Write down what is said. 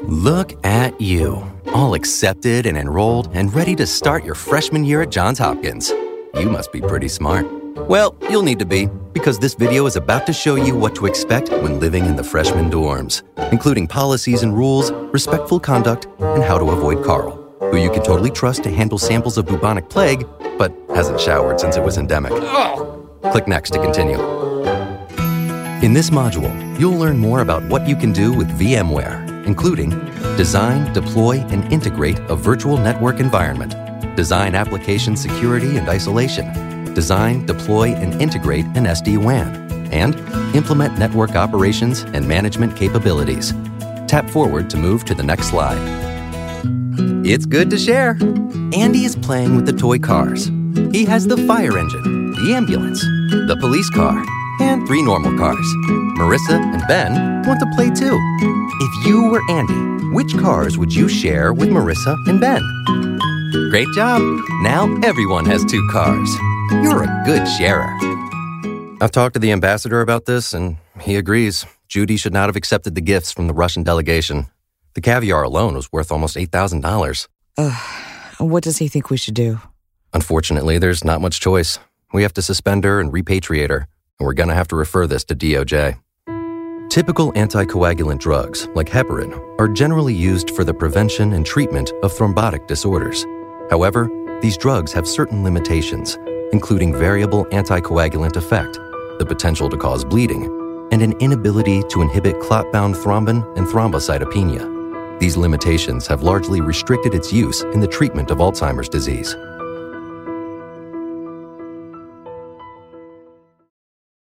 Look at you, all accepted and enrolled and ready to start your freshman year at Johns Hopkins. You must be pretty smart. Well, you'll need to be, because this video is about to show you what to expect when living in the freshman dorms, including policies and rules, respectful conduct, and how to avoid Carl, who you can totally trust to handle samples of bubonic plague, but hasn't showered since it was endemic. Click next to continue. In this module, you'll learn more about what you can do with VMware, including design, deploy, and integrate a virtual network environment, design application security and isolation, design, deploy, and integrate an SD-WAN, and implement network operations and management capabilities. Tap forward to move to the next slide. It's good to share. Andy is playing with the toy cars. He has the fire engine, the ambulance, the police car, and 3 normal cars. Marissa and Ben want to play too. If you were Andy, which cars would you share with Marissa and Ben? Great job! Now everyone has 2 cars. You're a good sharer. I've talked to the ambassador about this, and he agrees. Judy should not have accepted the gifts from the Russian delegation. The caviar alone was worth almost $8,000. What does he think we should do? Unfortunately, there's not much choice. We have to suspend her and repatriate her, and we're going to have to refer this to DOJ. Typical anticoagulant drugs, like heparin, are generally used for the prevention and treatment of thrombotic disorders. However, these drugs have certain limitations, including variable anticoagulant effect, the potential to cause bleeding, and an inability to inhibit clot-bound thrombin and thrombocytopenia. These limitations have largely restricted its use in the treatment of Alzheimer's disease.